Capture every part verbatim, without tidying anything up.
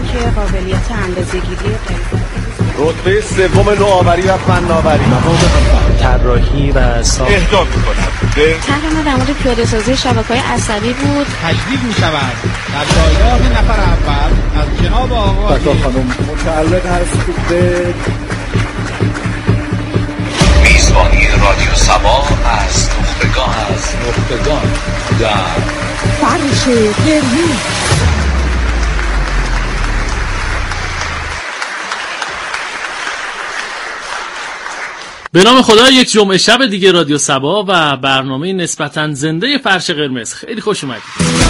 که قابلیت اندازه‌گیری غیر رتبه سوم نوآوری و فناوری طراحی و ساخت اهدا می‌کند. طرح ما در مورد پیاده‌سازی شبکه‌های عصبی بود. تجدید می‌شود در جایگاه نفر اول از جناب آقای بکا خانم متعلق هست به میزبانی رادیو سبا از نخبگاه از نخبگاه در فرش قرمز. به نام خدا، یک جمعه شب دیگه رادیو سبا و برنامه نسبتاً زنده فرش قرمز. خیلی خوش اومدید.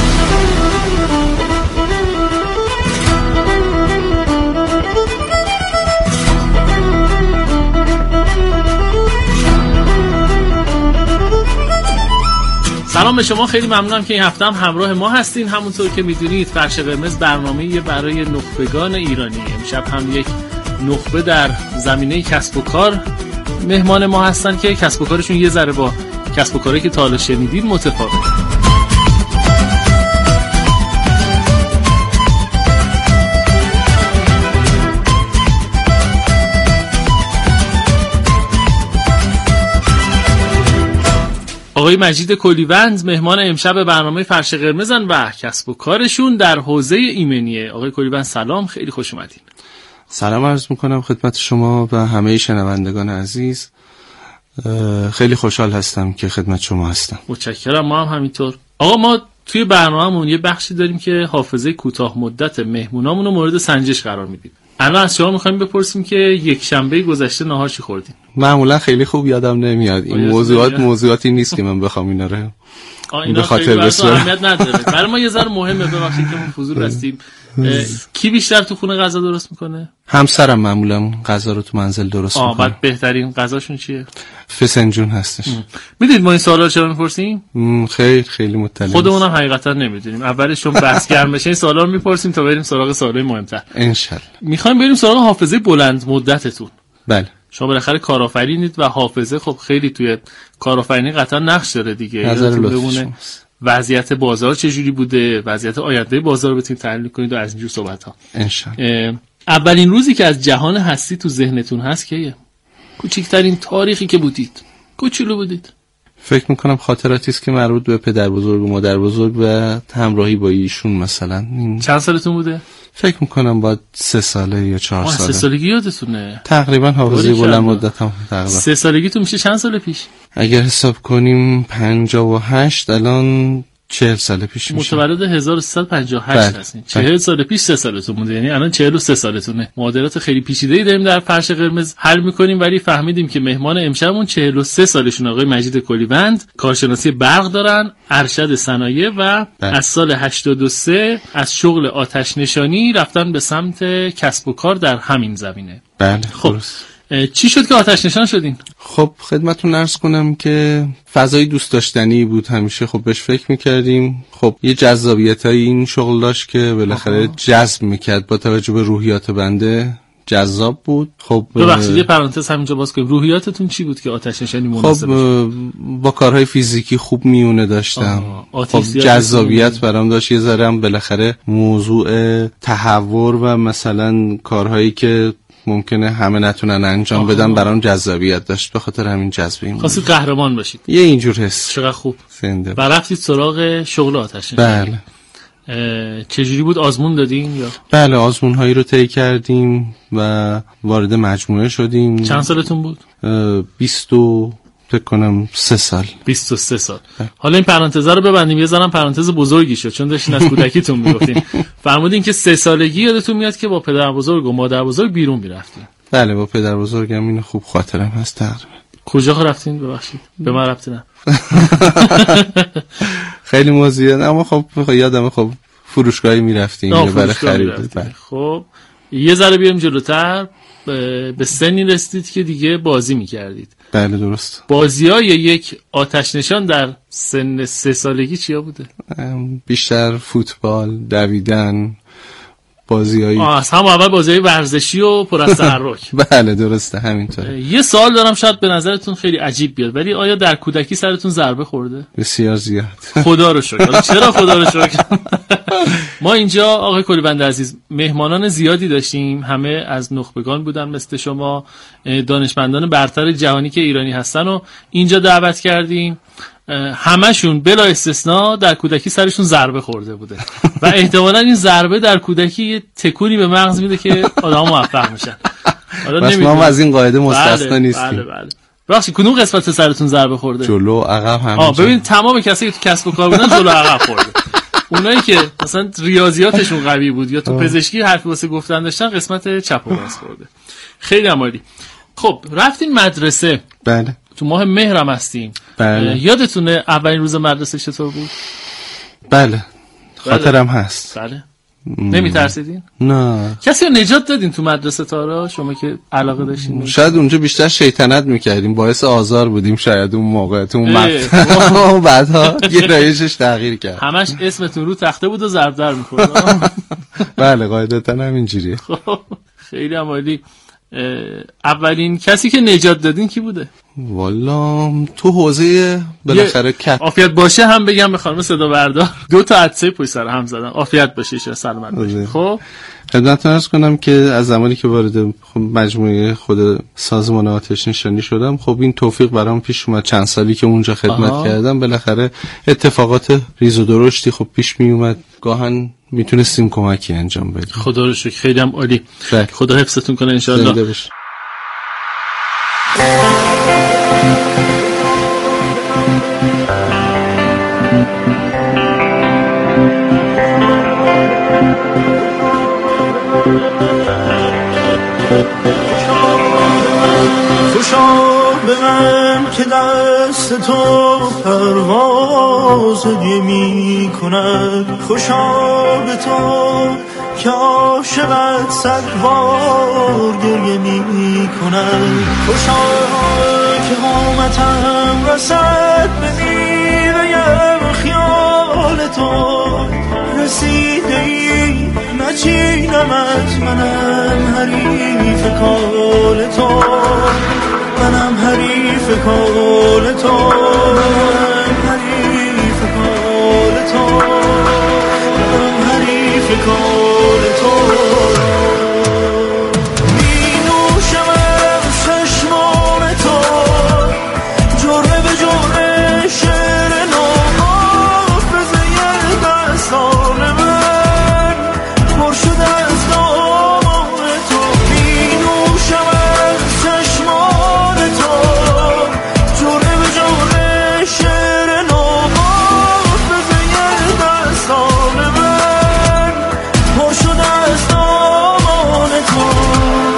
سلام به شما، خیلی ممنونم که این هفته هم همراه ما هستین. همونطور که میدونید فرش قرمز برنامه‌ای برای نخبگان ایرانی. امشب هم یک نخبه در زمینه کسب و کار مهمان ما هستن که کسب و کارشون یه ذره با کسب و کاری که تا حالا شنیدید متفاوته. آقای مجید کلیوند مهمان امشب برنامه فرش قرمزن و کسب و کارشون در حوزه ایمنیه. آقای کلیوند سلام، خیلی خوش اومدین. سلام عرض میکنم خدمت شما و همه شنوندگان عزیز. خیلی خوشحال هستم که خدمت شما هستم. متشکرم. ما هم همینطور. آقا ما توی برنامه‌مون یه بخشی داریم که حافظه کوتاه مدت مهمونامون رو مورد سنجش قرار میدیم. الان از شما می‌خوایم بپرسیم که یک شنبه گذشته نهار چی خوردین؟ معمولا خیلی خوب یادم نمیاد. این موضوعات موضوعاتی نیست که من بخوام اینا رو به خاطر بسیار اهمیت نداره. برای ما یه ذره مهمه، ببخشید که ما فضول هستیم. کی بیشتر تو خونه غذا درست میکنه؟ همسرم معمولا غذا رو تو منزل درست میکنه. آه، بعد بهترین غذاشون چیه؟ فسنجون هستش. میدونید ما این سوالا رو چرا میپرسیم؟ خیلی خیلی مطلع. خودمون هم حقیقتا نمیدونیم. اولش چون بحث گرم بشه این سوالا رو میپرسیم تا بریم سراغ سوالای مهمتر. ان شاء الله. میخوایم بریم سراغ حافظه بلند مدتتون. بله. شما بالاخره کارآفرینید و حافظه خب خیلی توی کارآفرینی قطعا نقش داره دیگه. نظر لطفی. وضعیت بازار چجوری بوده، وضعیت آینده بازار رو بتونید تحلیل کنید و از اینجور صحبت ها. ان شاء الله. اولین روزی که از جهان هستی تو ذهنتون هست کیه؟ کوچکترین تاریخی که بودید، کوچولو بودید. فکر میکنم خاطراتی است که مربوط به پدر بزرگ و مادر بزرگ و همراهی با ایشون مثلا. چند سالتون بوده؟ فکر میکنم با سه ساله یا چهار ساله. سه سالگی یادتونه؟ تقریبا حافظه بلند مدت هم تقریبا. سه سالگی تو میشه چند سال پیش؟ اگر حساب کنیم پنجاه و هشت، الان چهل سال پیش میشه. متولد هزار و سیصد و پنجاه و هشت هستین. چهل سال پیش سه سالتون بوده، یعنی الان چهل و سه سالتونه. معادلات خیلی پیچیده‌ای داریم در فرش قرمز حل می‌کنیم، ولی فهمیدیم که مهمان امشبمون چهل و سه سالشون آقای مجید کلیوند، کارشناسی برق دارن، ارشد صنایع و بله. از سال هشتاد و سه از شغل آتش نشانی رفتن به سمت کسب و کار در همین زمینه. بله. خب درست. چی شد که آتش نشان شدین؟ خب خدمتتون عرض کنم که فضای دوست داشتنی بود، همیشه خب بهش فکر میکردیم. خب یه جذابیتای این شغل داشت که بالاخره جذب میکرد با توجه به روحیات بنده، جذاب بود. خب ببخشید یه پرانتز همینجا باز کنیم، روحیاتتون چی بود که آتش نشانی مناسب خب با کارهای فیزیکی خوب میونه داشتم. خب جذابیت برام داشت، یه ذره هم بالاخره موضوع تحور و مثلا کارهایی که ممکنه همه نتونن انجام آها. بدن برام جذابیت داشت، به خاطر همین جذبه این خواستید قهرمان باشید. یه اینجور حس. چقدر خوب. زنده. و رفتید سراغ شغل آتش نشانی. بله. چجوری بود؟ آزمون دادین یا؟ بله، آزمون هایی رو طی کردیم و وارد مجموعه شدیم. چند سالتون بود؟ بیست و فکر کنم سه سال. بیست و سه سال. حالا این پرانتز رو ببندیم، یه ذره پرانتز بزرگی شد چون داشتین از کودکیتون میگفتین. فرمودین که سه سالگی یادتون میاد که با پدر بزرگ و مادر بزرگ بیرون میرفتین. بله، با پدر بزرگم اینو خوب خاطرم هست تقریبا. کجا رفتین؟ ببخشید به من ربطی نه. خیلی موضوعه، اما خب یادم خب فروشگاهی میرفتیم یا برای خرید. خب یه ذره بیام جلوتر، به سنی رسیدید که دیگه بازی میکردید. بله درست. بازی‌های یک آتش نشان در سن سه سالگی چیا بوده؟ بیشتر فوتبال، دویدن، بازیایی از هم اول بازیای ورزشی و پر از تحرک. بله درسته همینطوره. یه سوال دارم شاید به نظرتون خیلی عجیب بیاد، ولی آیا در کودکی سرتون ضربه خورده؟ بسیار زیاد. خدا رو شکر. چرا خدا رو شکر؟ ما اینجا آقای کلیبند عزیز مهمانان زیادی داشتیم، همه از نخبگان بودن مثل شما، دانشمندان برتر جهانی که ایرانی هستن و اینجا دعوت کردیم. همشون بلا استثناء در کودکی سرشون ضربه خورده بوده و احتمالاً این ضربه در کودکی یه تکونی به مغز میده که آدم موفق میشن. حالا ما از این قاعده مستثنا بله، نیستیم. بله بله. بخشی کدوم قسمت سرتون ضربه خورده؟ جلو عقب همه. آه ببین تمام کسایی که تو کسب و کار بودن جلو عقب خورده. اونایی که مثلا ریاضیاتشون قوی بود یا تو پزشکی حرفی واسه گفتن داشتن قسمت چپ و راست خورده. خیلی عالی. خب رفتین مدرسه. بله. تو ماه مهر هم هستیم. بله. یادتونه اولین روز مدرسه چطور بود؟ بله. خاطرم هست. بله. نمی ترسیدین؟ نه. کسی رو نجات دادین تو مدرسه تارا شما که علاقه داشتین؟ شاید اونجا بیشتر شیطنت میکردیم، باعث آزار بودیم شاید اون موقع تو اون مقطع. بعدها گرایشش تغییر کرد. همش اسمتون رو تخته بود و ضرب در می‌خورد. بله قاعدتاً همینجوریه. خب خیلی عالی. اولین کسی که نجات دادین کی بوده؟ والا تو حوزه بالاخره کپ عافیت باشه هم بگم به خانم صدا بردار دو تا عدسه پشت سر هم زدن. عافیت باشه شه سلامت باشه. خب خدمتتون عرض کنم که از زمانی که وارد مجموعه خود سازمان آتش نشانی شدم، خب این توفیق برام پیش اومد. چند سالی که اونجا خدمت آها. کردم بالاخره اتفاقات ریز و درشتی خب پیش می اومد، گاهن میتونستیم کمکی انجام بدیم. خدا رو شکر. خیلی هم عالی. خدا حفظتون کنه ان شاء الله. خوشا به من که دست تو پرواز دیگه می کند، خوشا به تو که عاشقت صدوار گریه می کند، خوشا که قامتم رسد به میوه خیال تو، رسیده ای نچینمت منم حریف کال تو، منم حریف کال تو، حریف کال تو، منم حریف کال تو. می نوشم از چشمان تو جرعه به جرعه شعر نو، حافظه دستان من پر شده از نام تو. می نوشم از چشمان تو جرعه به جرعه شعر نو، حافظه دستان من پر شده از نام تو.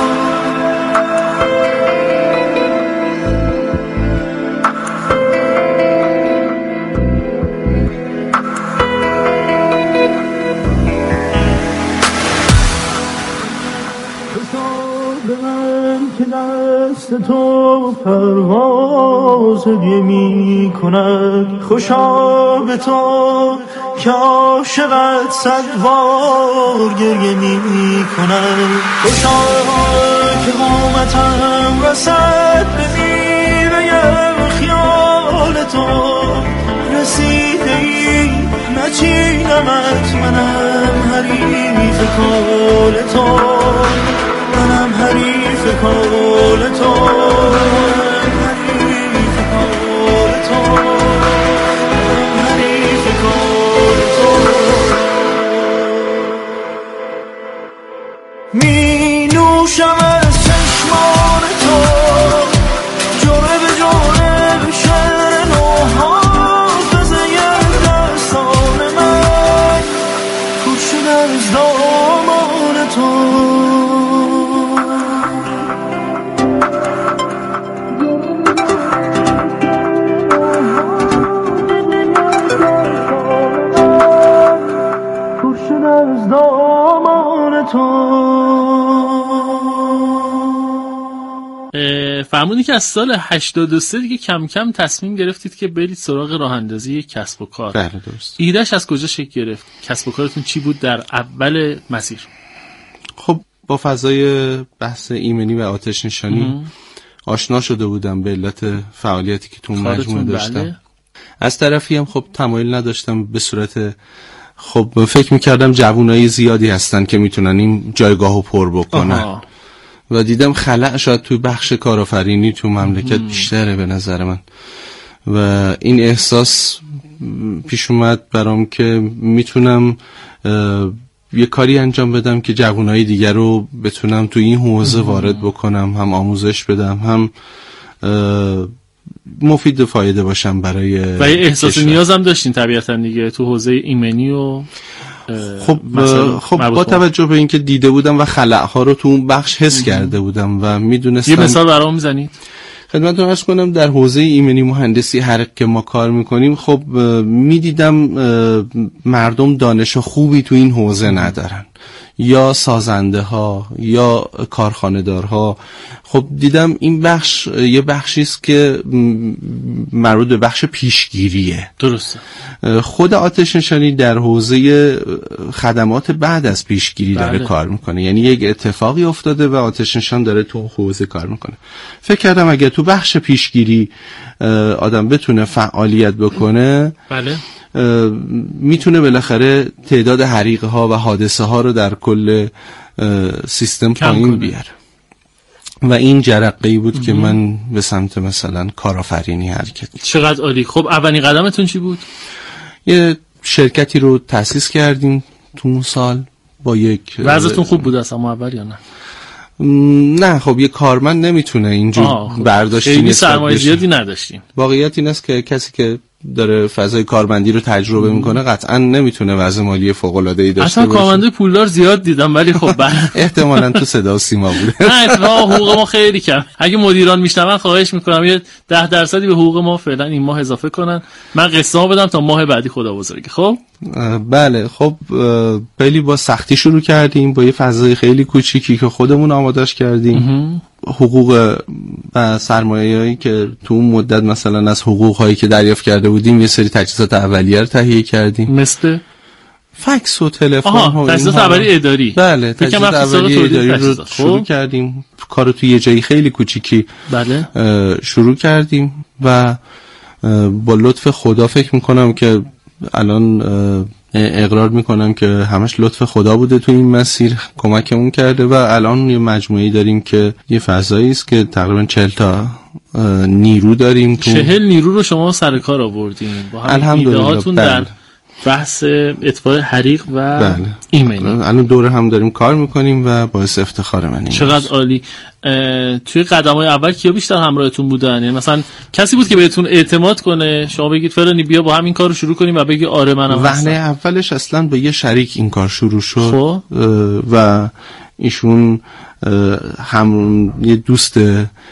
به من که دست تو پرواز دیگه می کند، خوشا به تو که عاشقت صدوار گریه می کند، خوشا که قامتم رسد به میوه خیال تو، رسیده ای نچینمت منم حریف کال تو، منم حریف کال تو، حریف کال تو، منم حریف کال تو. می نوشم از چشمان تو جرعه به جرعه شعر نو، حافظه دستان من پر شده از دامان تو. فرمودی که از سال هشتاد و سه دیگه کم کم تصمیم گرفتید که برید سراغ راه اندازی کسب و کار. بله درست. ایدهش از کجا شکل گرفت؟ کسب و کارتون چی بود در اول مسیر؟ با فضای بحث ایمنی و آتش نشانی ام. آشنا شده بودم به علت فعالیتی که تو مجموعه داشتم. بله. از طرفی هم خب تمایل نداشتم به صورت، خب فکر میکردم جوانای زیادی هستن که میتونن این جایگاهو پر بکنن. آها. و دیدم خلأ شاید توی بخش کارآفرینی تو مملکت ام. بیشتره به نظر من، و این احساس پیش اومد برام که میتونم یه کاری انجام بدم که جوانای دیگر رو بتونم تو این حوزه وارد بکنم، هم آموزش بدم، هم مفید و فایده باشم برای و یه احساس نیازم داشتین طبیعتا دیگه تو حوزه ایمنی و خب خب با توجه به اینکه دیده بودم و خلأها رو تو اون بخش حس کرده بودم و میدونستم. یه مثال برام میزنید؟ خدمتتون عرض کنم در حوزه ایمنی مهندسی هر که ما کار میکنیم، خب میدیدم مردم دانش خوبی تو این حوزه ندارن، یا سازنده ها یا کارخانه دارها. خب دیدم این بخش یه بخشی است که مربوط به بخش پیشگیریه. درسته. خود آتش نشانی در حوزه خدمات بعد از پیشگیری داره بله. کار میکنه، یعنی یک اتفاقی افتاده و آتش نشان داره تو حوزه کار میکنه. فکر کردم اگه تو بخش پیشگیری آدم بتونه فعالیت بکنه بله میتونه بالاخره تعداد حریقه ها و حادثه ها رو در کل سیستم پایین بیاره. و این جرقه‌ای بود ام. که من به سمت مثلا کارآفرینی حرکت. چقدر عالی. خب اولین قدمتون چی بود؟ یه شرکتی رو تأسیس کردیم تو اون سال با یک. وضعتون خوب بود اصلا اول یا نه؟ نه خب یه کارمند نمیتونه اینجور برداشتی خیلی سرمایه زیادی نداشتیم. واقعیت این است که کسی که داره فضای کارمندی رو تجربه میکنه قطعا نمیتونه وضع مالی فوق العاده ای داشته باشه. اصلا کارمنده پولدار زیاد دیدم ولی خب احتمالاً تو صدا و سیما بوده. نه اتفاقا حقوق ما خیلی کم. اگه مدیران میشنون خواهش میکنم یه ده درصدی به حقوق ما فعلا این ماه اضافه کنن، من قسطمو بدم تا ماه بعدی خدا بزرگه. خب بله خب خیلی با سختی شروع کردیم، با یه فضای خیلی کوچیکی که خودمون آمادهش کردیم. حقوق و سرمایه‌ای که تو اون مدت مثلا از حقوق‌هایی که دریافت کرده بودیم یه سری تجهیزات اولیه رو تهیه کردیم، مثل فکس و تلفن ها، تجهیزات اولیه اداری. بله تجهیزات اولیه اداری رو شروع کردیم. کارو تو یه جایی خیلی کوچیکی بله شروع کردیم و با لطف خدا فکر میکنم که الان اقرار میکنم که همش لطف خدا بوده تو این مسیر، کمکمون کرده و الان یه مجموعه‌ای داریم که یه فضایی است که تقریبا چهل تا نیرو داریم. تو چهل نیرو رو شما سر کار آوردین با هم ایده‌هاتون در بحث اطفاء حریق و بله. ایمنی. الان دوره هم داریم کار میکنیم و باعث افتخار من. چقدر عالی. توی قدم‌های اول کیا بیشتر همراهتون بودن؟ یعنی مثلا کسی بود که بهتون اعتماد کنه شما بگید فلانی بیا با همین کار رو شروع کنیم و بگی آره منم هستم؟ وهله اولش اصلا با یه شریک این کار شروع شد و ایشون هم یه دوست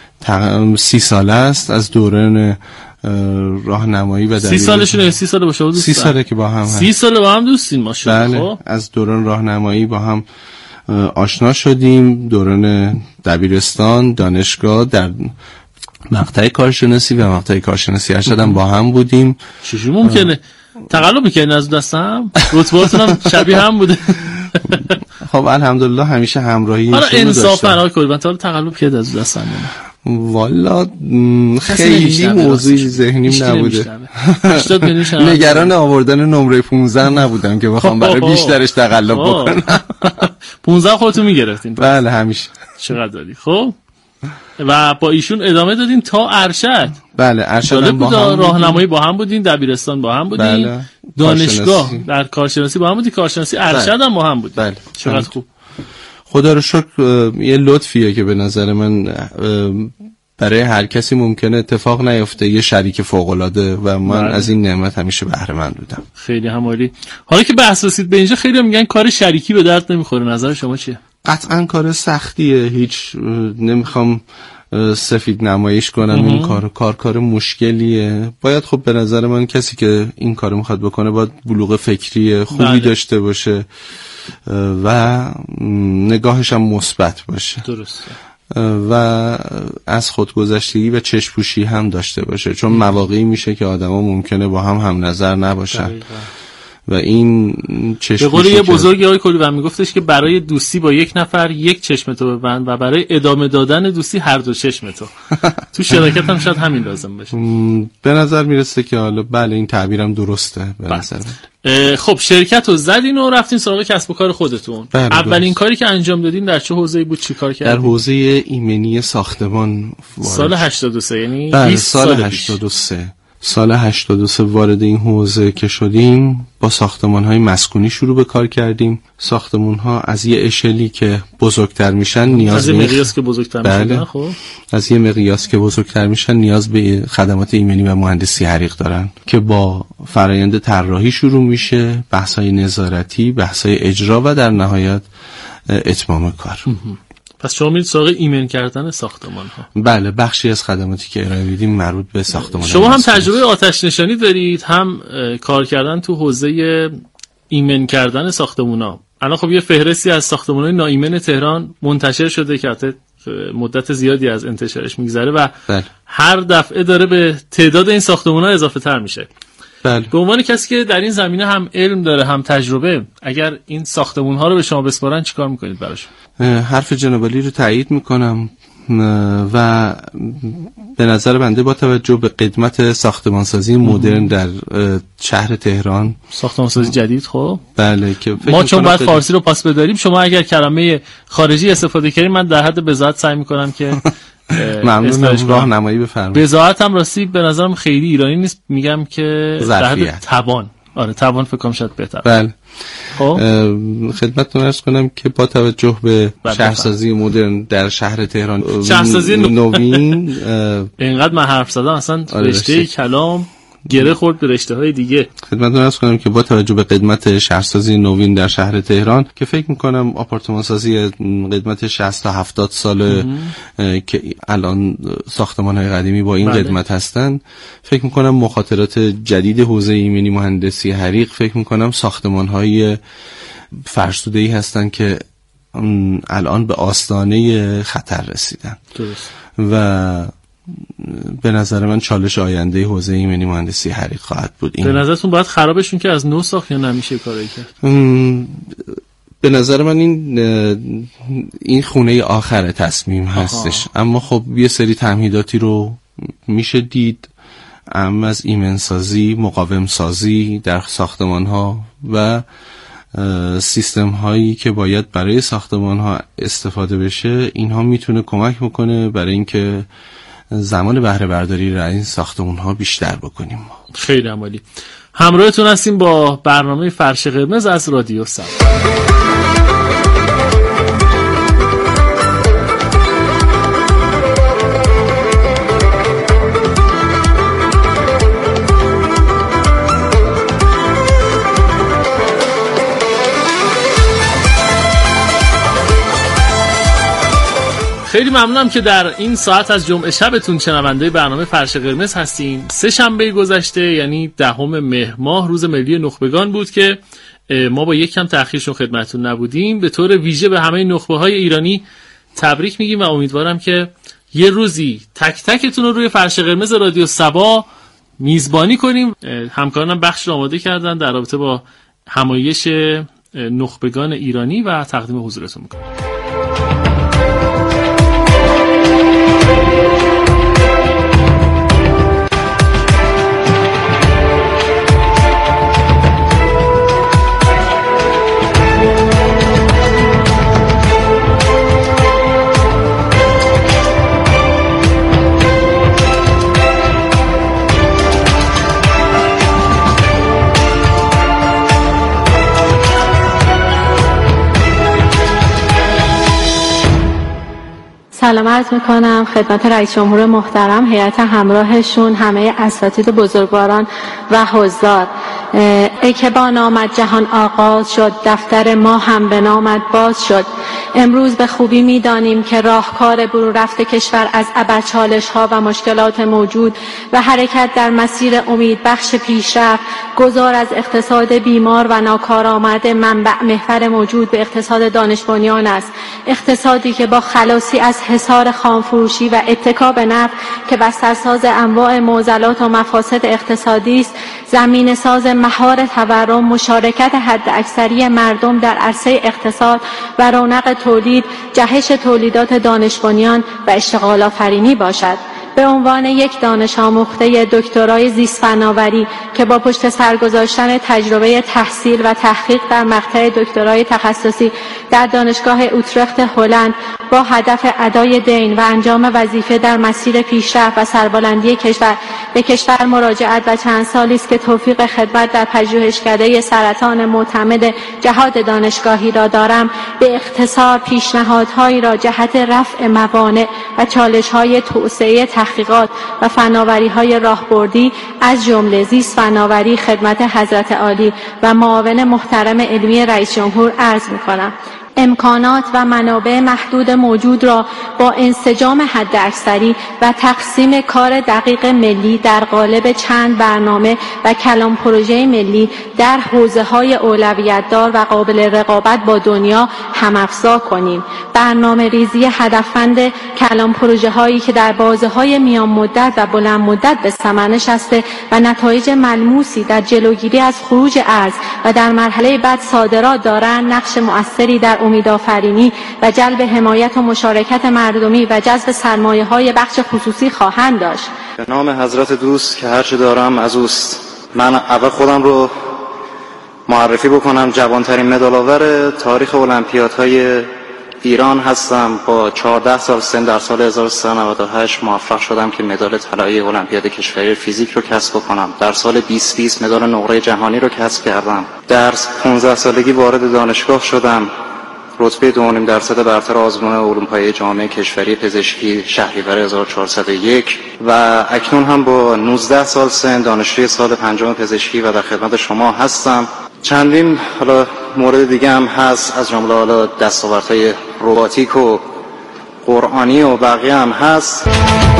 سی ساله است از دوران راهنمایی و سی سالشونه. سی ساله با شما دوستن؟ سی ساله که با هم هست. سی ساله با هم دوستین ماشاءالله. بله. از دوران راهنمایی با هم آشنا شدیم، دوران دبیرستان، دانشگاه، در مقطع کارشناسی و مقطع کارشناسی ارشد هم با هم بودیم. چجوری ممکنه؟ تقلب میکنین از دستم؟ رتبهاتون هم شبیه هم بوده. خب الحمدلله همیشه همراهی حالا انصافا آقای کلبن تا تقلب کرد از دستم؟ والا خیلی موضوعی ذهنیم نبوده. نگران آوردن نمره پانزده نبودم که بخوام برای بیشترش تقلب بکنم. پانزده خودتون میگرفتین؟ بله همیشه. چقدر دادی؟ خب و با ایشون ادامه دادین تا ارشد؟ بله ارشد با هم راهنمایی با هم بودین، دبیرستان با هم بودین، بله. دانشگاه در کارشناسی با هم بودین، کارشناسی ارشد هم با هم بودین. بله. چقدر خوب. خدا رو شکر. یه لطفیه که به نظر من برای هر کسی ممکنه اتفاق نیفته، یه شریک فوق العاده و من بله. از این نعمت همیشه بهره مند بودم. خیلی همالی. حالا که بحث رسید به اینجا خیلی میگن کار شریکی به درد نمیخوره، نظر شما چیه؟ قطعا کار سختیه، هیچ نمیخوام سفید نمایش کنم. این کار کار کار مشکلیه. باید خب به نظر من کسی که این کارو میخواد بکنه باید بلوغ فکری خوبی بله. داشته باشه و نگاهش هم مثبت باشه. درسته. و از خودگذشتگی و چشم‌پوشی هم داشته باشه، چون مواقعی میشه که آدما ممکنه با هم هم نظر نباشن و این چشم به قول یه بزرگی آقای کلیوان میگفتش که برای دوستی با یک نفر یک چشم تو ببند و برای ادامه دادن دوستی هر دو چشم تو. تو شراکت هم شاید همین لازم باشه. به نظر میرسه که حالا بله این تعبیرم درسته به نظر. خب شرکت رو زدین و رفتین سراغ کسب و کار خودتون. اولین کاری که انجام دادین در چه حوزه‌ای بود؟ چی کار کردین؟ در حوزه ایمنی ساختمان وارد. سال هشتاد و سه یعنی بیست سال, سال هشتاد و سه. سال هشتاد و سه وارد این حوزه که شدیم با ساختمان‌های مسکونی شروع به کار کردیم. ساختمان‌ها از یه اشلی که بزرگتر میشن نیاز از یه مقیاس که بزرگتر بله. میشن خب از یه مقیاس که بزرگتر میشن نیاز به خدمات ایمنی و مهندسی حریق دارن که با فرآیند طراحی شروع میشه، بحث‌های نظارتی، بحث‌های اجرا و در نهایت اتمام کار. پس شما میرید سراغ ایمن کردن ساختمان ها. بله بخشی از خدماتی که ارائه میدیم مربوط به ساختمان. شما هم تجربه آتش نشانی دارید، هم کار کردن تو حوزه ایمن کردن ساختمان ها. الان خب یه فهرستی از ساختمان های ناایمن تهران منتشر شده که حتی مدت زیادی از انتشارش میگذره و بله. هر دفعه داره به تعداد این ساختمان ها اضافه تر میشه. بله. به عنوان کسی که در این زمینه هم علم داره هم تجربه، اگر این ساختمون ها رو به شما بسپارن چیکار میکنید براشون؟ حرف جناب عالی رو تایید میکنم و به نظر بنده با توجه به قدمت ساختمانسازی مدرن در شهر تهران، ساختمانسازی جدید خب بله که ما چون باید فارسی رو پاس بداریم، شما اگر کلمه خارجی استفاده کردید من در حد بضاعت سعی میکنم که ممنونم راهنمایی بفرمایید. بضاعت هم راستی به نظرم خیلی ایرانی نیست، میگم که در حد توان. آره توان فکر کنم شاید بهتر. بله. خب خدمتتون عرض کنم که با توجه به شهرسازی مدرن در شهر تهران، شهرسازی نوین اینقدر من حرف زدم اصلا رشته کلام گره خورد به رشته‌های دیگه. خدمتتون عرض کنم که با توجه به قدمت شهرسازی نوین در شهر تهران که فکر می‌کنم آپارتمان سازی قدمت شصت تا هفتاد سال که الان ساختمان‌های قدیمی با این بله. قدمت هستن، فکر می‌کنم مخاطرات جدید حوزه ایمنی مهندسی حریق، فکر می‌کنم ساختمان‌های فرسوده‌ای هستن که الان به آستانه خطر رسیدن. درست. و به نظر من چالش آینده حوزه ایمنی مهندسی حریق خواهد بود. این به نظرتون باید خرابشون که از نو ساخت یا نمیشه کاری کرد؟ به نظر من این این خونه آخر تصمیم هستش. آها. اما خب یه سری تمهیداتی رو میشه دید، اما از ایمن سازی، مقاوم سازی در ساختمان ها و سیستم هایی که باید برای ساختمان ها استفاده بشه، اینها میتونه کمک بکنه برای اینکه زمان بهره برداری را این ساختمون ها بیشتر بکنیم. خیلی عالی. همراهتون هستیم با برنامه فرش قرمز از رادیو سبا. خیلی ممنونم که در این ساعت از جمعه شبتون شنونده برنامه فرش قرمز هستین. سه شنبه گذشته یعنی دهم مهر ماه روز ملی نخبگان بود که ما با یک کم تأخیرشون خدمتتون نبودیم. به طور ویژه به همه نخبه‌های ایرانی تبریک میگیم و امیدوارم که یه روزی تک تکتون رو روی فرش قرمز رادیو سبا میزبانی کنیم. همکارانم بخش رو آماده کردن در رابطه با همایش نخبگان ایرانی و تقدیم حضورتون میکنم. سلام عرض میکنم خدمت رئیس جمهور محترم، هیئت همراهشون، همه اساتید بزرگواران و حضار. ای که با نامت جهان آغاز شد، دفتر ما هم به نامت باز شد. امروز به خوبی میدانیم که راهکار برون رفت کشور از ابر چالش ها و مشکلات موجود و حرکت در مسیر امید بخش پیشرفت، گذار از اقتصاد بیمار و ناکارآمد منبع محور موجود به اقتصاد دانش بنیان است. اقتصادی که با خلاصی از حصار خامفروشی و اتکا به نفت که بسترساز انواع معضلات و مفاسد اقتصادی است، زمین ساز مهار تورم، مشارکت حداکثری مردم در عرصه اقتصاد و رونق تولید، جهش تولیدات دانش بنیان و اشتغال آفرینی باشد. به عنوان یک دانش آموخته دکترای زیست فناوری که با پشت سر گذاشتن تجربه تحصیل و تحقیق در مقطع دکترای تخصصی در دانشگاه اوترخت هلند با هدف ادای دین و انجام وظیفه در مسیر پیشرفت و سربلندی کشور به کشور مراجعت و چند سالی است که توفیق خدمت در پژوهشکده سرطان معتمد جهاد دانشگاهی را دارم، به اختصار پیشنهادهایی را جهت رفع موانع و چالش‌های توسعه تحقیقات و فناوری‌های راهبردی از جمله زیست فناوری خدمت حضرت عالی و معاون محترم علمی رئیس جمهور عرض می‌کنم. امکانات و منابع محدود موجود را با انسجام حداکثری و تقسیم کار دقیق ملی در قالب چند برنامه و کلان پروژه ملی در حوزه‌های اولویت‌دار و قابل رقابت با دنیا هم‌افزا کنیم. برنامه ریزی هدفمند کلان پروژه‌هایی که در بازه‌های میان مدت و بلند مدت به ثمر نشسته و نتایج ملموسی در جلوگیری از خروج ارز و در مرحله بعد صادرات دارند، نقش مؤثری در امیدآفرینی و جلب حمایت و مشارکت مردمی و جذب سرمایه‌های بخش خصوصی خواهند داشت. به نام حضرت دوست که هرچه دارم از اوست. من اول خودم رو معرفی بکنم. جوانترین مدال‌آور تاریخ المپیادهای ایران هستم. با چهارده سال سن در سال هزار و سیصد و نود و هشت موفق شدم که مدال طلایی المپیاد کشوری فیزیک رو کسب کنم. در سال بیست بیست مدال نقره جهانی رو کسب کردم. در پانزده سالگی وارد دانشگاه شدم. رتبه دو و نیم درصد برتر آزمون علوم پایه جامعه کشوری پزشکی شهریور هزار و چهارصد و یک و اکنون هم با نوزده سال سن دانشجوی سال پنجم پزشکی و در خدمت شما هستم. چندین حالا مورد دیگه هم هست، از جمله حالا دستاوردهای رباتیک و قرآنی و بقیه هم هست.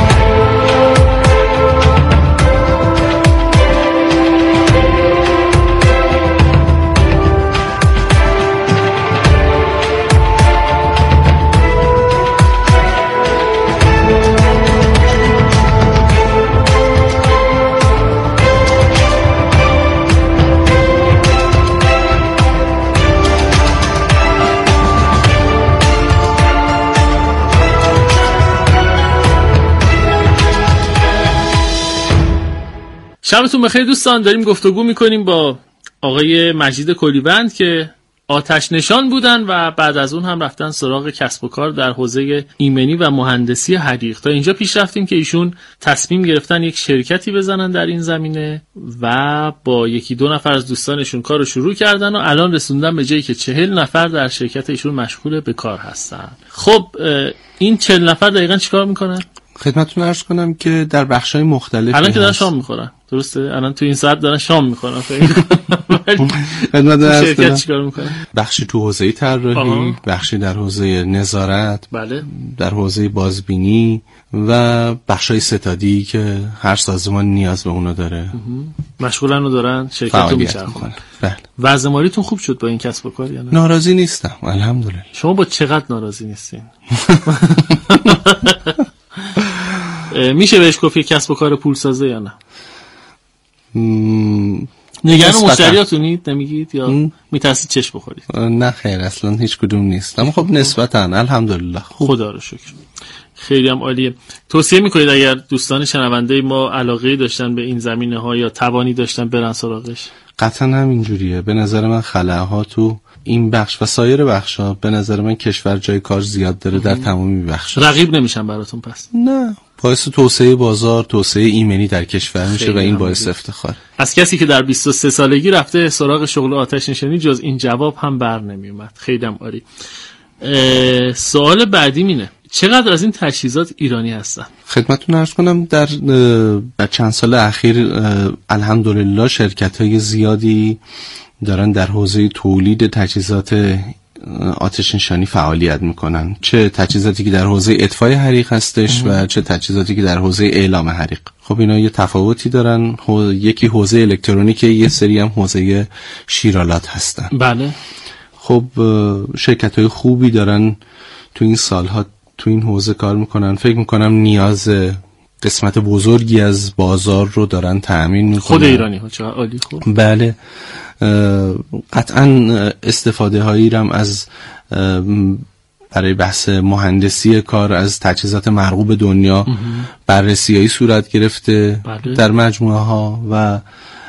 شبتون بخیر دوستان. داریم گفتگو میکنیم با آقای مجید کلیوند که آتش نشان بودن و بعد از اون هم رفتن سراغ کسب و کار در حوزه ایمنی و مهندسی حریق. تا اینجا پیش رفتیم که ایشون تصمیم گرفتن یک شرکتی بزنن در این زمینه و با یکی دو نفر از دوستانشون کارو شروع کردن و الان رسوندن به جایی که چهل نفر در شرکت ایشون مشغول به کار هستن. خب این چهل نفر دقیقاً چیکار میکنن؟ خدمتتون عرض کنم که در بخش‌های مختلفی الان که دارن شام میخورن، درسته؟ الان تو این ساعت دارن شام میخورن. خدمتتون عرض شرکت چیکار میکنه؟ بخشی تو حوزه طراحی، بخشی در حوزه نظارت، بله، در حوزه بازبینی و بخشای ستادی که هر سازمان نیاز به اونو داره. مشغولن و دارن شرکت رو میچرخونن. بله. وضع مالیتون خوب شد با این کسب و کار یا نه؟ ناراضی نیستم الحمدلله. شما با چقدر ناراضی نیستین؟ میشه بهش گفت کسب و کار پول سازه یا نه؟ م... نگران مشتریاتونید نمیگید یا میترسید چشم بخورید؟ نه خیر اصلا هیچ کدوم نیست، اما خب نسبتاً الحمدلله خوب. خدا رو شکر. خیلی هم عالیه. توصیه میکنید اگر دوستان شنونده ما علاقه داشتن به این زمینه ها یا توانی داشتن برن سراغش؟ قطعا همینجوریه. به نظر من خلاها تو این بخش و سایر بخشا به نظر من کشور جای کار زیاد داره در تمامی بخشا. رقیب نمیشن براتون پس؟ نه، باعث توسعه بازار، توسعه ایمنی در کشور میشه و این باعث افتخار. از کسی که در بیست و سه سالگی رفته سراغ شغل آتش نشانی جز این جواب هم بر نمیومد. خیلی هم عالی. سوال بعدی اینه چقدر از این تجهیزات ایرانی هستن؟ خدمتتون عرض کنم در در چند سال اخیر الحمدلله شرکت‌های زیادی دارن در حوزه تولید تجهیزات آتش نشانی فعالیت میکنن، چه تجهیزاتی که در حوزه اطفای حریق هستش اه. و چه تجهیزاتی که در حوزه اعلام حریق. خب اینا یه تفاوتی دارن، یکی حوزه الکترونیکه، یه سری هم حوزه شیرالات هستن. بله. خب شرکت‌های خوبی دارن تو این سالها تو این حوزه کار میکنن. فکر میکنم نیاز قسمت بزرگی از بازار رو دارن تأمین میکنن. خود ایرانی ها چه عالی. خوب بله قطعا استفاده هایی هم از برای بحث مهندسی کار از تجهیزات مرغوب دنیا بررسی‌هایی صورت گرفته بله. در مجموعه ها و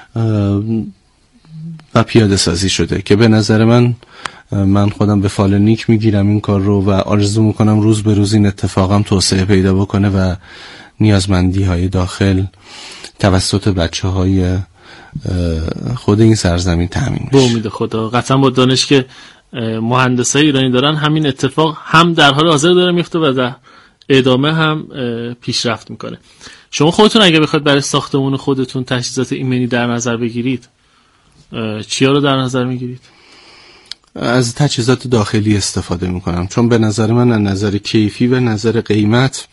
و پیاده سازی شده که به نظر من من خودم به فال نیک میگیرم این کار رو و آرزو میکنم روز به روز این اتفاقم توسعه پیدا بکنه و نیازمندی های داخل توسط بچه های خود این سرزمین تامین بشه. به امید خدا قطعا با دانش که مهندسای ایرانی دارن همین اتفاق هم در حال حاضر داره میفته و در ادامه هم پیشرفت میکنه. شما خودتون اگه بخواید برای ساختمون خودتون تجهیزات ایمنی در نظر بگیرید چیا رو در نظر میگیرید؟ از تجهیزات داخلی استفاده میکنم چون به نظر من از نظر کیفی و نظر قیمت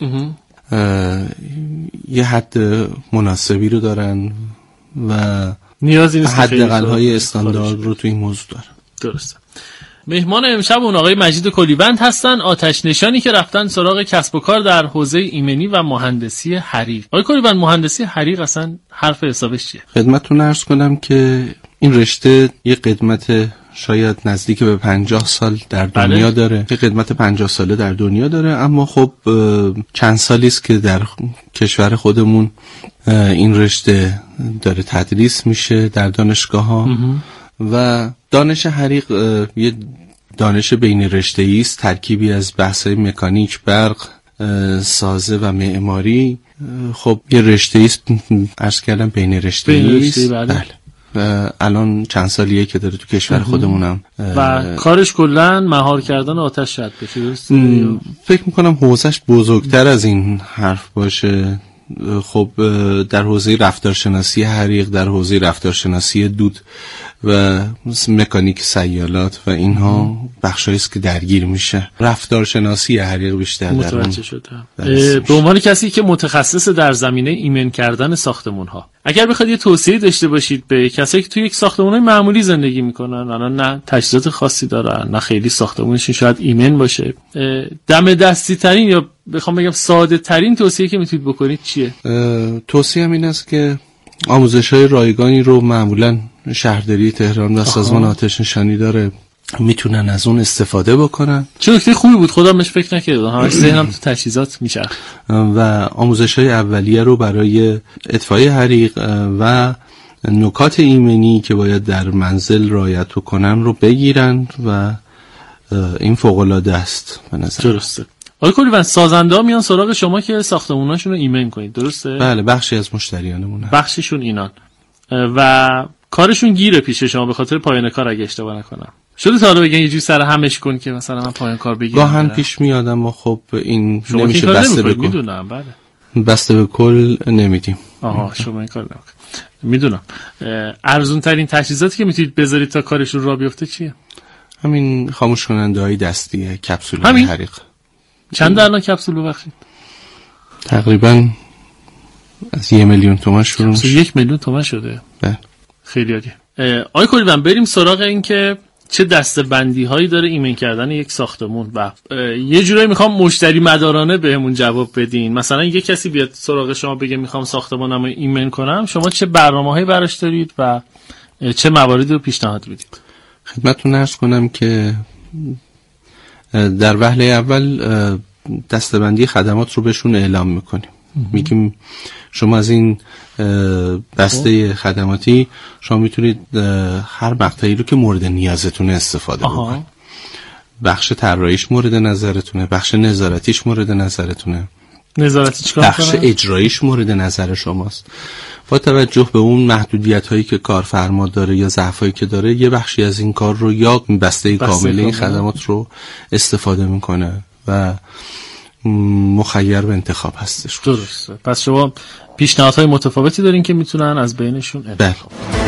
یه حد مناسبی رو دارن و نیازی نیست حداقل‌های استاندارد رو تو این موضوع دارن. درسته. مهمان امشب اون آقای مجید کلیوند هستن، آتش نشانی که رفتن سراغ کسب و کار در حوزه ایمنی و مهندسی حریق. آقای کلیوند مهندسی حریق اصلا حرف حسابش چیه؟ خدمتتون عرض کنم که این رشته یه قدمت شاید نزدیک به پنجاه سال در دنیا بله. داره یه قدمت پنجاه ساله در دنیا داره اما خب چند سالی است که در کشور خودمون این رشته داره تدریس میشه در دانشگاه ها و دانش حریق یه دانش بین رشته‌ای است ترکیبی از بحث‌های مکانیک، برق، سازه و معماری. خب یه رشته‌ای است عرض کردم بین رشته‌ای است. بله. بله. الان چند سالیه که داره تو کشور خودمونم و کارش کلا مهار کردن آتش شد بشه. فکر میکنم حوزش بزرگتر از این حرف باشه. خب در حوزه رفتارشناسی حریق، در حوزه رفتارشناسی دود و مکانیک سیالات و اینها بخشایی است که درگیر میشه. رفتارشناسی حریق بیشتر در اون شدم. به عنوان کسی که متخصص در زمینه ایمن کردن ساختمون ها، اگر بخواید یه توصیه داشته باشید به کسایی که توی یک ساختمان معمولی زندگی میکنن، الان نه تجهیزات خاصی دارن نه خیلی ساختمونشون شاید ایمن باشه، دم دستی ترین یا بخوام بگم ساده ترین توصیه که میتونید بکنید چیه؟ توصیه‌ام این است که آموزش‌های رایگانی رو معمولاً شهرداری تهران و سازمان آتش نشانی داره میتونن از اون استفاده بکنن. چه نکته خوبی بود، خودم بهش فکر نکردم، همش ذهنم تو تجهیزات میشه. و آموزش‌های اولیه رو برای اطفای حریق و نکات ایمنی که باید در منزل رعایت کنن رو بگیرن و این فوق‌العاده است به نظر. درسته. آقای کلیوند سازنده ها میان سراغ شما که ساختموناشون رو ایمن کنید، درسته؟ بله بخشی از مشتریانمونه. بخششون اینان و کارشون گیره پیش شما به خاطر پایان کار اگه اشتباه نکنم. شده تا حالا بگن یه جوری سر همش کن که مثلا من پایان کار بگیرم؟ گاهن پیش میاد اما خب این نمیشه بسته به کل. میدونم بله. بسته به کل نمیدیم. آها شما این کار نمیکنید. میدونم. ارزون ترین تجهیزاتی که میتونید بذارید تا کارشون راه بیفته چیه؟ همین خاموش کننده های دستی کپسول حریق. چند الان کپسول ببخشید؟ تقریبا از یک میلیون تومان شروع میشه. یک میلیون تومان شده. بله. خیلی عالیه. آقای کلیوند بریم سراغ این که چه دسته‌بندی هایی داره ایمن کردن یک ساختمون و یه جورایی میخوام مشتری مدارانه بهمون جواب بدین. مثلا یه کسی بیاد سراغ شما بگه میخوام ساختمانمو ایمن کنم، شما چه برنامه‌هایی براش دارید و چه مواردی رو پیشنهاد میدید؟ خدمتتون عرض کنم که در وهله اول دسته‌بندی خدمات رو بهشون اعلام میکنیم. میگیم شما از این بسته خدماتی شما میتونید هر مقطعی رو که مورد نیازتونه استفاده بکنید. بخش طراحیش مورد نظرتونه، بخش نظارتیش مورد نظرتونه، نظارتی چیکار بخش کنه؟ اجراییش مورد نظر شماست. با توجه به اون محدودیت هایی که کارفرما داره یا ضعف هایی که داره، یه بخشی از این کار رو یا بسته کامل این خدمات رو استفاده میکنه و مخیر به انتخاب هستش. درسته. پس شما پیشنهادهای متفاوتی دارین که میتونن از بینشون انتخاب کنن.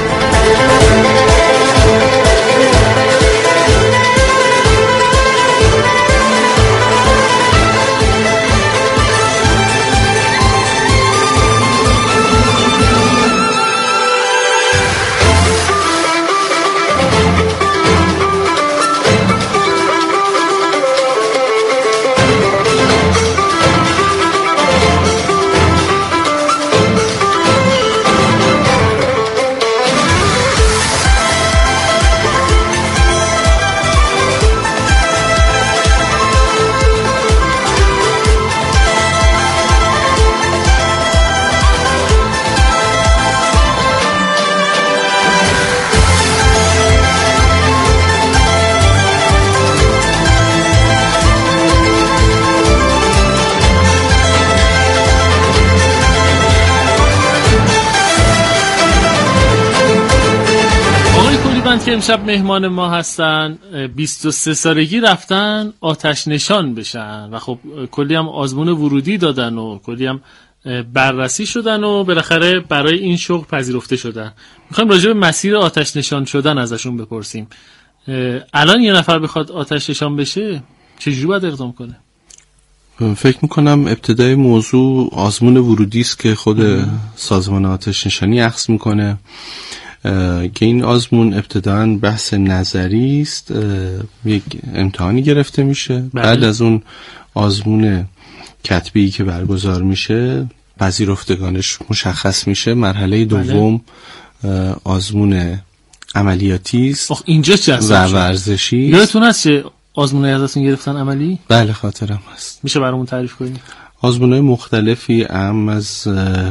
که امشب مهمان ما هستن بیست و سه سالگی رفتن آتش نشان بشن و خب کلی هم آزمون ورودی دادن و کلی هم بررسی شدن و بالاخره برای این شغل پذیرفته شدن. میخوایم راجع به مسیر آتش نشان شدن ازشون بپرسیم. الان یه نفر بخواد آتش نشان بشه چجوری باید اقدام کنه؟ فکر میکنم ابتدای موضوع آزمون ورودی است که خود سازمان آتش نشانی اخذ میکنه که این آزمون ابتداً بحث نظری است، یک امتحانی گرفته میشه. بله. بعد از اون آزمون کتبی که برگزار میشه پذیرفتگانش مشخص میشه. مرحله دوم بله. آزمون عملیاتی است. آخ اینجا چه و ورزشی. یادتون هست چه آزمونایی ازتون گرفتن عملی؟ بله خاطرم هست. میشه برامون تعریف کنید؟ آزمونای مختلفی هم از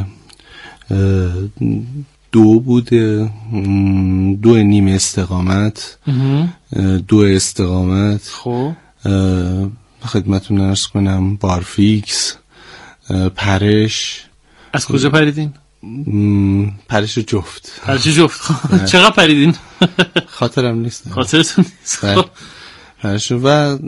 دو بوده، دو نیم استقامت، دو استقامت، خب خدمتون عرض کنم بارفیکس، پرش. از کجا پریدین؟ پرش جفت. پرش جفت. چقدر پریدین؟ خاطرم نیست. خاطرتون نیست. پرش و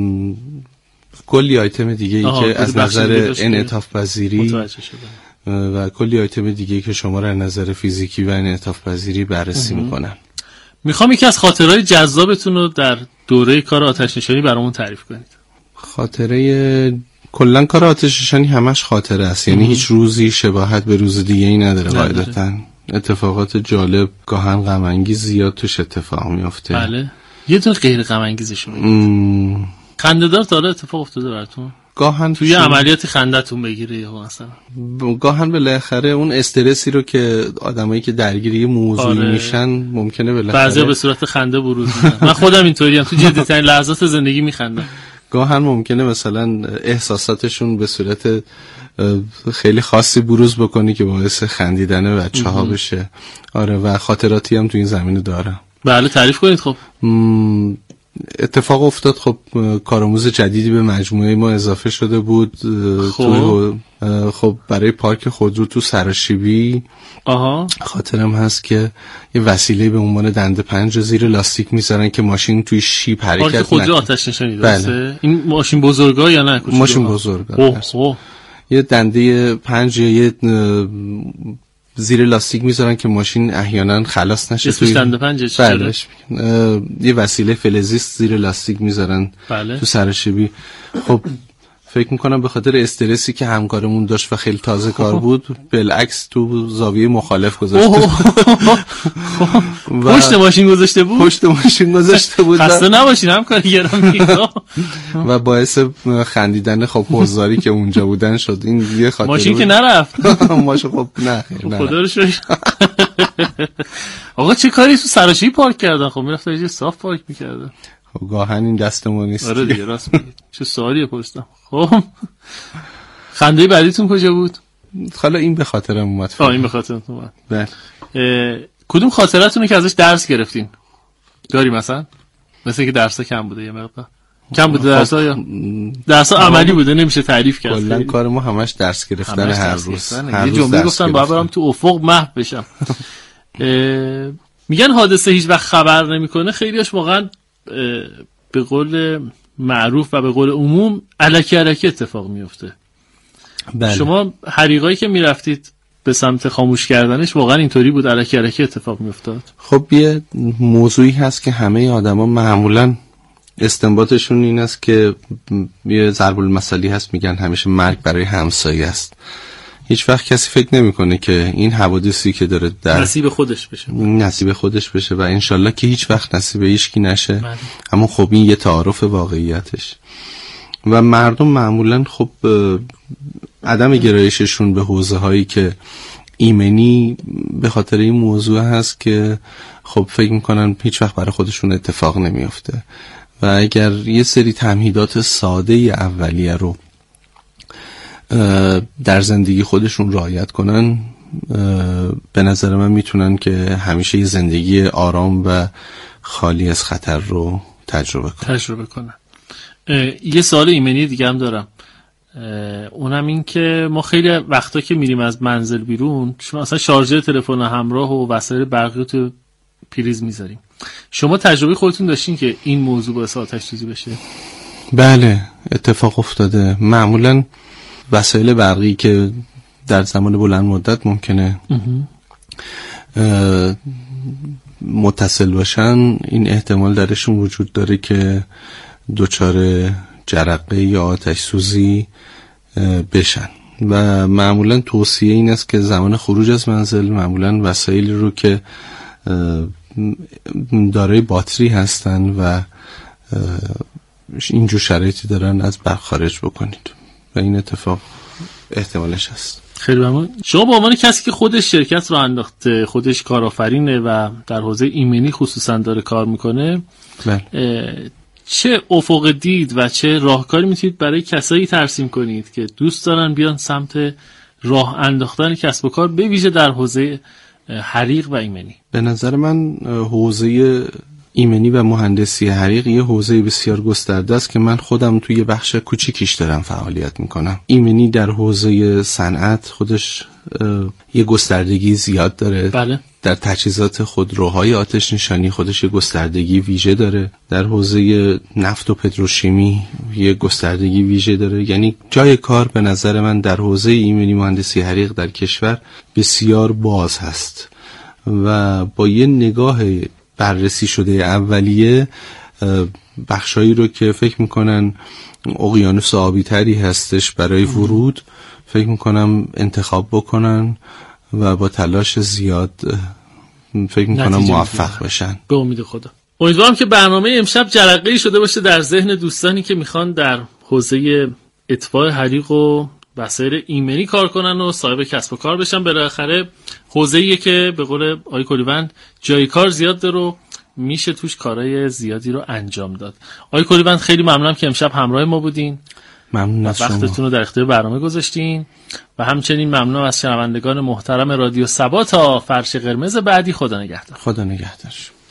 کلی آیتم دیگه ای که از نظر انعطاف پذیری و کلی آیتم دیگه که شما را از نظر فیزیکی و انعطاف پذیری بررسی میکنن. میخوام یکی از خاطرهای جذابتون رو در دوره کار آتش نشانی برامون تعریف کنید. خاطره کلا کار آتش نشانی همش خاطره است، یعنی هیچ روزی شباهت به روز دیگه ای نداره قاعدتاً. اتفاقات جالب گاهن غم انگیز زیاد توش اتفاق میفته. بله. یه دونه غیر غم انگیزشو بگید. خنده‌دار تا حالا اتفاق افتاده براتون؟ گاهن توی عملیات خندتون بگیره یا مثلا گاهن بالاخره اون استرسی رو که آدمایی که درگیری موضوعی آره. میشن ممکنه بالاخره بعضی به صورت خنده بروز میدن. من خودم اینطوریم، تو جدی‌ترین لحظات زندگی میخندم. گاهن ممکنه مثلا احساساتشون به صورت خیلی خاصی بروز بکنی که باعث خندیدن بچه‌ها بشه. آره و خاطراتی هم تو این زمینه دارم. بله تعریف کنید. خب اتفاق افتاد خب کارآموز جدیدی به مجموعه ما اضافه شده بود. خب تو خب برای پارک خودرو تو سراشیبی آها خاطرم هست که یه وسیله به عنوان دنده پنج زیر لاستیک میذارن که ماشین توی شیب حرکت نکنه. پارک خودرو آتش نشانی درسته؟ این ماشین بزرگا یا نه؟ ماشین بزرگا. یه دنده پنج یا یه زیر لاستیک میذارن که ماشین احیانا خلاص نشه. توی دنده پنج بله. یه وسیله فلزیست زیر لاستیک میذارن بله. تو سراشیبی. خب فکر میکنم به خاطر استرسی که همکارمون داشت و خیلی تازه کار بود بالعکس تو زاویه مخالف گذاشته. پشت ماشین گذاشته بود. پشت ماشین گذاشته بود. خسته نباشین همکار گرامی. و باعث خندیدن خب حضاری که اونجا بودن شد. این یه خاطره. ماشین که نرفت. ماشین خب نه خیر. خدا رو شکر. آقا چه کاری تو سراشیبی پارک کردن؟ خب میرفتن یه صاف پارک میکردن. خب گاهن این دستمون نیست. آره دیگه راست میگی. چه سوالیه پرسیدم. خب خنده بعدیتون کجا بود؟ حالا این به خاطرم اومد. آه این به خاطرم اومد. بله. کدوم خاطراتونه که ازش درس گرفتین؟ داری مثلا؟ مثلا که درسا کم بوده یه مقدار. کم بوده درسا یا درسا عملی بوده نمیشه تعریف کرد. کلا کار ما همش درس گرفتن هر روز. یه جمله گفتم باید برام تو افق محو بشم. میگن حادثه هیچ وقت خبر نمیکنه. خیلیاش واقعا به قول معروف و به قول عموم الکی الکی اتفاق میفته. بله. شما حریقایی که میرفتید به سمت خاموش کردنش واقعا اینطوری بود الکی الکی اتفاق میافتاد؟ خب یه موضوعی هست که همه آدما معمولا استنباطشون این است که یه ضرب المثلی هست میگن همیشه مرگ برای همسایه است. هیچ وقت کسی فکر نمیکنه که این حوادثی که داره در نصیب خودش بشه نصیب خودش بشه و انشالله که هیچ وقت نصیب هیچکی نشه. من. اما خب این یه تعارف واقعیتش و مردم معمولا خب عدم گرایششون به حوزه هایی که ایمنی به خاطر این موضوع هست که خب فکر میکنن هیچ وقت برای خودشون اتفاق نمیافته و اگر یه سری تمهیدات ساده اولیه رو در زندگی خودشون رعایت کنن به نظر من میتونن که همیشه یه زندگی آرام و خالی از خطر رو تجربه کنن تجربه کنن. یه سوال ایمنی دیگه هم دارم، اونم این که ما خیلی وقتا که میریم از منزل بیرون شما اصلا شارژر تلفن همراه و وسایل برقی تو پریز میذاریم. شما تجربه خودتون داشتین که این موضوع باعث آتش سوزی بشه؟ بله اتفاق افتاده. معمولا وسایل برقی که در زمان بلند مدت ممکنه متصل باشن، این احتمال درشون وجود داره که دچار جرقه یا آتش سوزی بشن و معمولا توصیه این است که زمان خروج از منزل معمولا وسایلی رو که دارای باتری هستن و اینجور شرایطی دارن از برق خارج بکنید و این اتفاق احتمالش هست. خیلی ممنون. شما به عنوان کسی که خودش شرکت رو انداخته، خودش کارآفرینه و در حوزه ایمنی خصوصا داره کار میکنه، چه افق دید و چه راهکاری میتونید برای کسایی ترسیم کنید که دوست دارن بیان سمت راه انداختن کسب و کار به ویژه در حوزه حریق و ایمنی؟ به نظر من حوزه ایمنی و مهندسی حریق یه حوزه بسیار گسترده است که من خودم توی بخش کوچیکیش دارم فعالیت میکنم. ایمنی در حوزه صنعت خودش یه گستردگی زیاد داره. بله. در تجهیزات خودروهای آتش نشانی خودش یه گستردگی ویژه داره. در حوزه نفت و پتروشیمی یه گستردگی ویژه داره. یعنی جای کار به نظر من در حوزه ایمنی مهندسی حریق در کشور بسیار باز هست و با یه نگاه بررسی شده اولیه بخشایی رو که فکر میکنن اقیانوس آبی تری هستش برای ورود فکر میکنم انتخاب بکنن و با تلاش زیاد فکر میکنم موفق بشن به امید خدا. امیدوارم که برنامه امشب جرقه‌ای شده باشه در ذهن دوستانی که میخوان در حوزه اطفاء حریق و وسایل ایمنی کار کنن و صاحب کسب و کار بشن. بالاخره حوزه‌ایه که به قول آقای کلیوند جای کار زیاد داره و میشه توش کارهای زیادی رو انجام داد. آقای کلیوند خیلی ممنونم که امشب همراه ما بودین. ممنون از شما. وقتتون رو در اختیار برنامه گذاشتین و همچنین ممنون از شنوندگان محترم رادیو سبا. تا فرش قرمز بعدی خدا نگهدار. خدا نگهدار.